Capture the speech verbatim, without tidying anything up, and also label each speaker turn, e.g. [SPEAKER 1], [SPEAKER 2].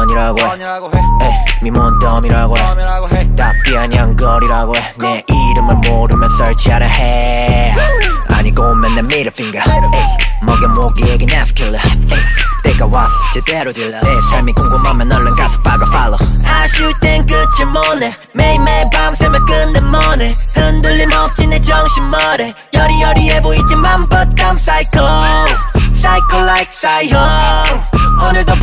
[SPEAKER 1] 원이라고 해 에이, 미몬덤이라고 해 답비한 양거리라고 해 내 이름을 모르면 설치하라 해 아니고 맨날 middle finger 에이, 먹여 모기에게 납킬러 때가 왔어 제대로 질러 내 삶이 궁금하면 얼른 가서 박아 follow 아쉬울 땐 끝을 못내 매일매일 밤새며 끝내 뭐네 흔들림 없지 내 정신머리 여리여리해 보이지만 but I'm psycho Psycho like Psycho 오늘도